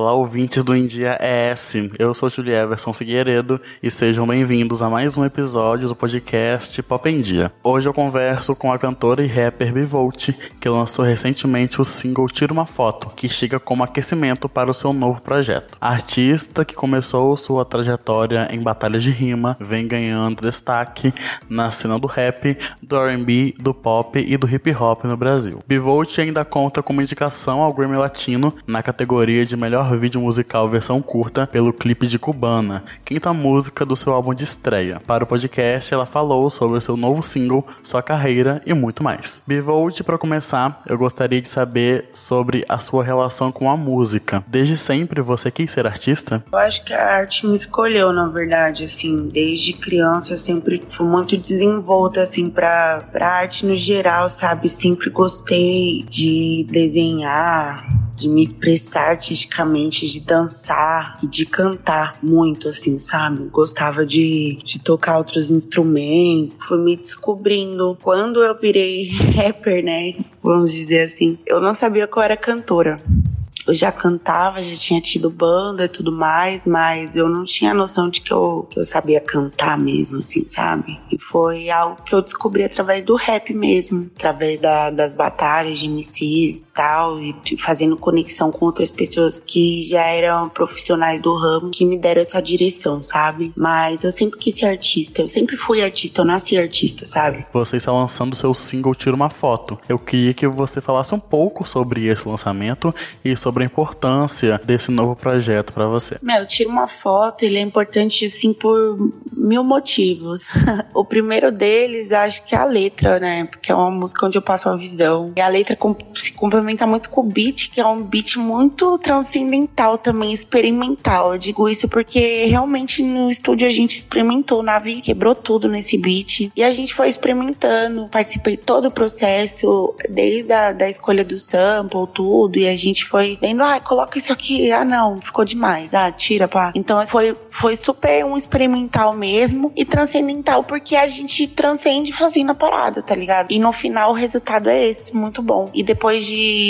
Olá, ouvintes do India ES. Eu sou Julie Everson Figueiredo e sejam bem-vindos a mais um episódio do podcast Pop em Dia. Hoje eu converso com a cantora e rapper Bivolt, que lançou recentemente o single Tira uma Foto, que chega como aquecimento para o seu novo projeto. A artista, que começou sua trajetória em batalhas de rima, vem ganhando destaque na cena do rap, do R&B, do pop e do hip hop no Brasil. Bivolt ainda conta com uma indicação ao Grammy Latino na categoria de melhor vídeo musical versão curta pelo clipe de Cubana, quinta música do seu álbum de estreia. Para o podcast, ela falou sobre o seu novo single, sua carreira e muito mais. Bivolt, para começar, eu gostaria de saber sobre a sua relação com a música. Desde sempre você quis ser artista? Eu acho que a arte me escolheu, na verdade, assim, desde criança eu sempre fui muito desenvolta, assim, pra arte no geral, sabe? Sempre gostei de desenhar, de me expressar artisticamente, de dançar e de cantar muito, assim, sabe? Gostava de tocar outros instrumentos, fui me descobrindo. Quando eu virei rapper, né, vamos dizer assim, eu não sabia que eu era cantora. Eu já cantava, já tinha tido banda e tudo mais, mas eu não tinha noção de que eu sabia cantar mesmo, assim, sabe? E foi algo que eu descobri através do rap mesmo, através das batalhas de MCs e tal, e fazendo conexão com outras pessoas que já eram profissionais do ramo, que me deram essa direção, sabe? Mas eu sempre quis ser artista, eu sempre fui artista, eu nasci artista, sabe? Você está lançando seu single Tira uma Foto. Eu queria que você falasse um pouco sobre esse lançamento e sobre a importância desse novo projeto pra você. Tira uma Foto, ele é importante assim por mil motivos. O primeiro deles, acho que é a letra, né? Porque é uma música onde eu passo uma visão. E a letra se complementa muito com o beat, que é um beat muito transcendental também, experimental. Eu digo isso porque realmente no estúdio a gente experimentou, Navi quebrou tudo nesse beat. E a gente foi experimentando, participei de todo o processo, desde da escolha do sample, tudo. E a gente foi vendo, coloca isso aqui, não, ficou demais, tira, pá. Então foi super um experimental mesmo e transcendental, porque a gente transcende fazendo a parada, tá ligado? E no final o resultado é esse, muito bom. E depois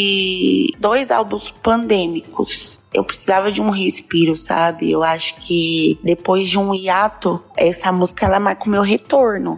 de 2 álbuns pandêmicos, eu precisava de um respiro, sabe? Eu acho que depois de um hiato, essa música, ela marca o meu retorno.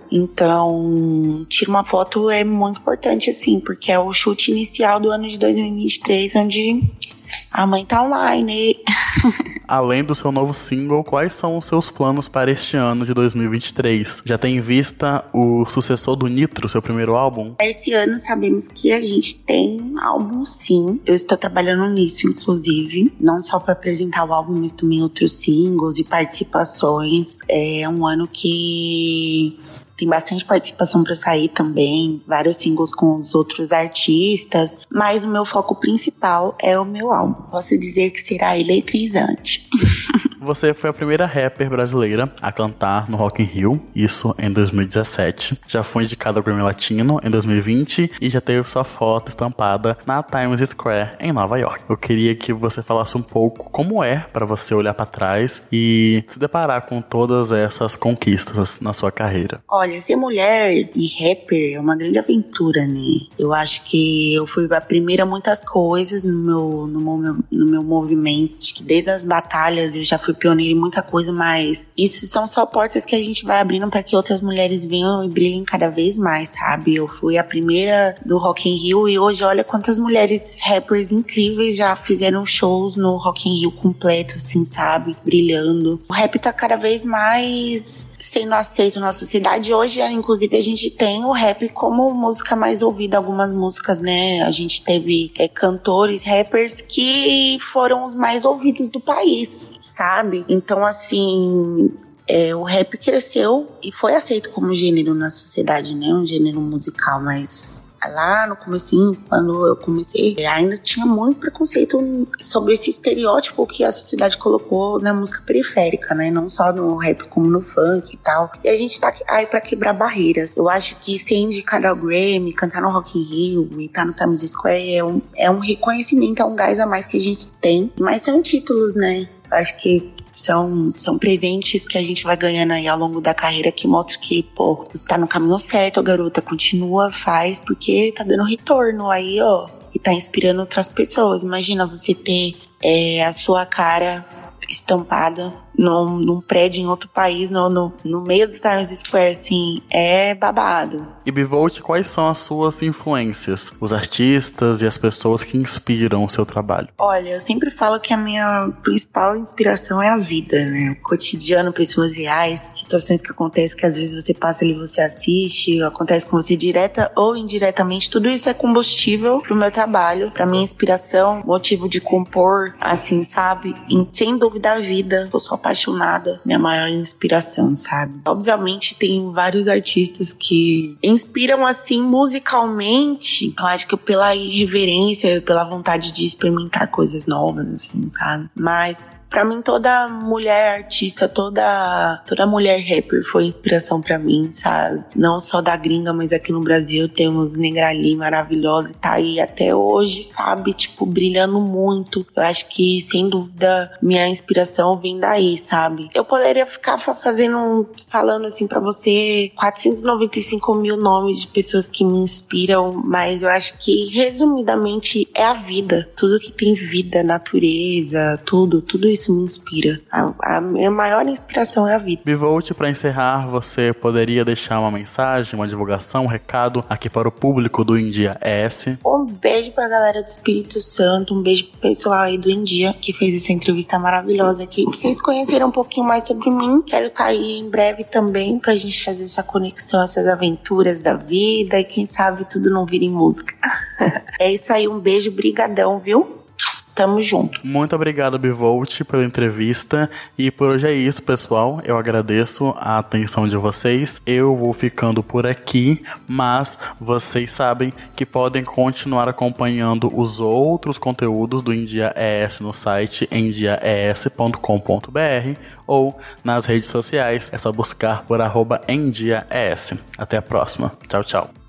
Então, Tira uma Foto é muito importante, assim, porque é o chute inicial do ano de 2023, onde a mãe tá online. Além do seu novo single, quais são os seus planos para este ano de 2023? Já tem em vista o sucessor do Nitro, seu primeiro álbum? Esse ano sabemos que a gente tem álbum, sim. Eu estou trabalhando nisso, inclusive. Não só para apresentar o álbum, mas também outros singles e participações. É um ano que tem bastante participação pra sair também, vários singles com os outros artistas, mas o meu foco principal é o meu álbum. Posso dizer que será eletrizante. Você foi a primeira rapper brasileira a cantar no Rock in Rio, isso em 2017. Já foi indicada ao Grammy Latino em 2020 e já teve sua foto estampada na Times Square em Nova York. Eu queria que você falasse um pouco como é para você olhar para trás e se deparar com todas essas conquistas na sua carreira. Olha, ser mulher e rapper é uma grande aventura, né? Eu acho que eu fui a primeira a muitas coisas no meu movimento. Acho que desde as batalhas eu já fui pioneira em muita coisa, mas isso são só portas que a gente vai abrindo para que outras mulheres venham e brilhem cada vez mais, sabe? Eu fui a primeira do Rock in Rio e hoje olha quantas mulheres rappers incríveis já fizeram shows no Rock in Rio completo, assim, sabe? Brilhando. O rap tá cada vez mais sendo aceito na sociedade. Hoje, inclusive, a gente tem o rap como música mais ouvida, algumas músicas, né? A gente teve cantores, rappers que foram os mais ouvidos do país, sabe? Então, assim, o rap cresceu e foi aceito como gênero na sociedade, né? Um gênero musical, mas lá no comecinho, quando eu comecei, ainda tinha muito preconceito sobre esse estereótipo que a sociedade colocou na música periférica, né? Não só no rap, como no funk e tal. E a gente tá aí pra quebrar barreiras. Eu acho que ser indicado ao Grammy, cantar no Rock in Rio e tá no Times Square é um reconhecimento, é um gás a mais que a gente tem. Mas são títulos, né? Eu acho que são presentes que a gente vai ganhando aí ao longo da carreira, que mostra que, pô, você tá no caminho certo, garota, continua, faz, porque tá dando retorno aí, ó, e tá inspirando outras pessoas. Imagina você ter a sua cara estampada num prédio em outro país, no meio do Times Square, assim, é babado. E Bivolt, quais são as suas influências? Os artistas e as pessoas que inspiram o seu trabalho? Olha, eu sempre falo que a minha principal inspiração é a vida, né? O cotidiano, pessoas reais, situações que acontecem que às vezes você passa ali, você assiste, acontece com você direta ou indiretamente. Tudo isso é combustível pro meu trabalho, pra minha inspiração, motivo de compor, assim, sabe? E, sem dúvida, a vida. Eu sou apaixonada, minha maior inspiração, sabe? Obviamente tem vários artistas que inspiram assim musicalmente, eu acho que pela irreverência, pela vontade de experimentar coisas novas, assim, sabe? Mas pra mim, toda mulher artista, toda mulher rapper foi inspiração pra mim, sabe? Não só da gringa, mas aqui no Brasil temos Negrali maravilhosa e tá aí até hoje, sabe? Tipo, brilhando muito. Eu acho que, sem dúvida, minha inspiração vem daí, sabe? Eu poderia ficar falando assim pra você 495 mil nomes de pessoas que me inspiram, mas eu acho que, resumidamente, é a vida. Tudo que tem vida, natureza, tudo isso me inspira. A minha maior inspiração é a vida. Bivolt, para encerrar, você poderia deixar uma mensagem, uma divulgação, um recado aqui para o público do India ES? Um beijo pra galera do Espírito Santo, um beijo pro pessoal aí do India que fez essa entrevista maravilhosa aqui. Pra vocês conhecerem um pouquinho mais sobre mim, quero estar aí em breve também pra gente fazer essa conexão, essas aventuras da vida e quem sabe tudo não vira em música. É isso aí, um beijo, brigadão, viu? Tamo junto. Muito obrigado, Bivolt, pela entrevista. E por hoje é isso, pessoal. Eu agradeço a atenção de vocês. Eu vou ficando por aqui, mas vocês sabem que podem continuar acompanhando os outros conteúdos do India ES no site endiaes.com.br ou nas redes sociais. É só buscar por @endiaes. Até a próxima. Tchau, tchau.